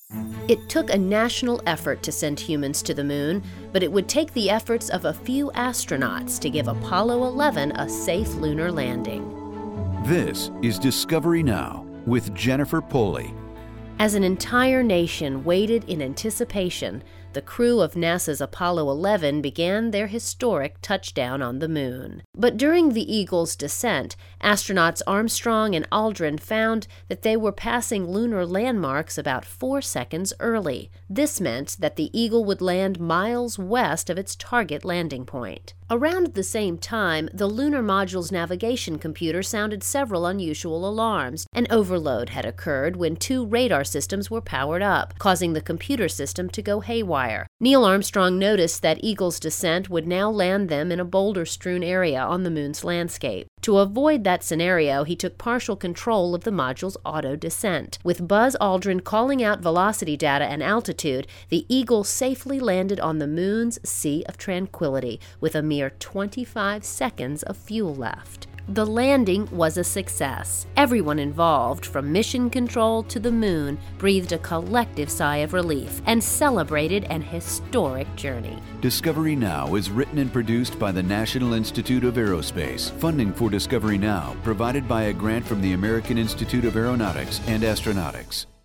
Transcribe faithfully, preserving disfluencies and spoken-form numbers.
It took a national effort to send humans to the moon, but it would take the efforts of a few astronauts to give Apollo eleven a safe lunar landing. This is Discovery Now with Jennifer Pulley. As an entire nation waited in anticipation, the crew of NASA's Apollo eleven began their historic touchdown on the moon. But during the Eagle's descent, astronauts Armstrong and Aldrin found that they were passing lunar landmarks about four seconds early. This meant that the Eagle would land miles west of its target landing point. Around the same time, the lunar module's navigation computer sounded several unusual alarms. An overload had occurred when two radar systems were powered up, causing the computer system to go haywire. Neil Armstrong noticed that Eagle's descent would now land them in a boulder-strewn area on the moon's landscape. To avoid that scenario, he took partial control of the module's auto-descent. With Buzz Aldrin calling out velocity data and altitude, the Eagle safely landed on the moon's Sea of Tranquility with a mere twenty-five seconds of fuel left. The landing was a success. Everyone involved, from mission control to the moon, breathed a collective sigh of relief and celebrated an historic journey. Discovery Now is written and produced by the National Institute of Aerospace. Funding for Discovery Now provided by a grant from the American Institute of Aeronautics and Astronautics.